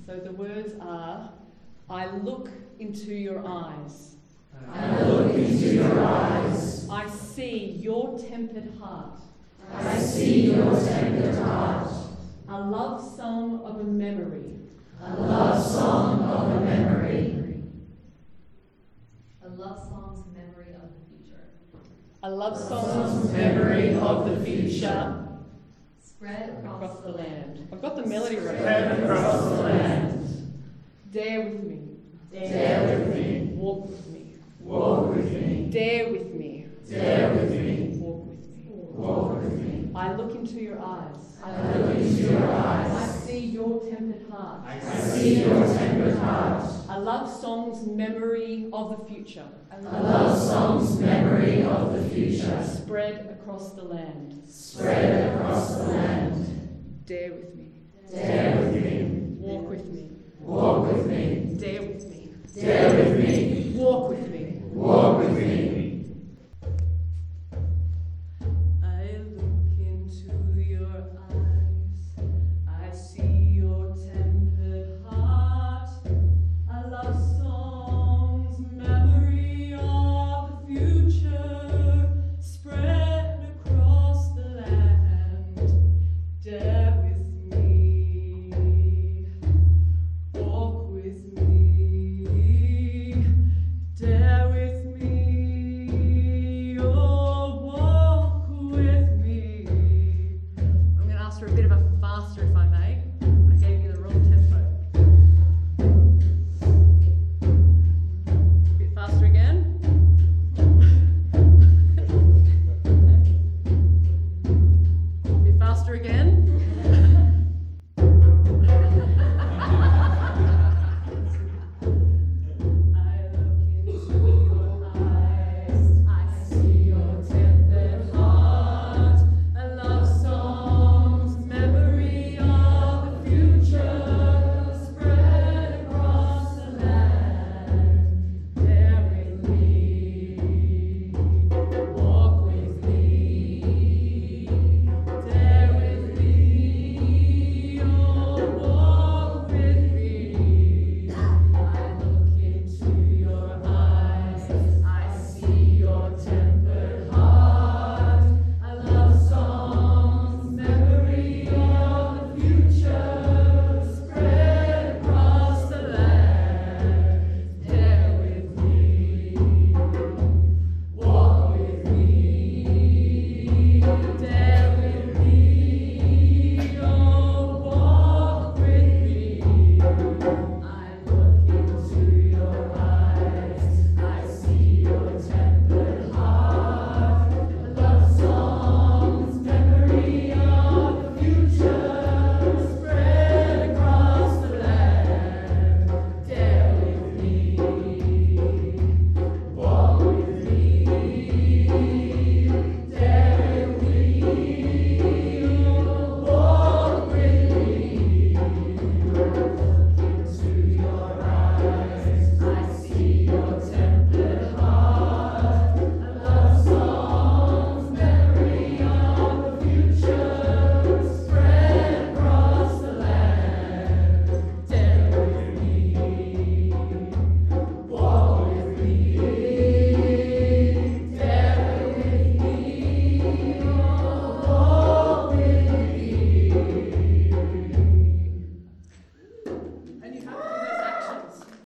So the words are, I look into your eyes. I look into your eyes. I see your tempered heart. I see your tempered heart. A love song of a memory. A love song of a memory. A love song's memory of the future. A love song's memory of the future. Spread across the land. I've got the melody right. Spread across the land. Dare with me. Dare with me. Walk with me. Walk with me. Dare with me. Dare with me. Walk with me. Walk with me. I look into your eyes. I look into your I eyes. see your tempered heart. I see your tempered heart. A love song's memory of the future. A love song's memory of the future. Spread across the land. Spread across the land. Dare with me. Dare with me.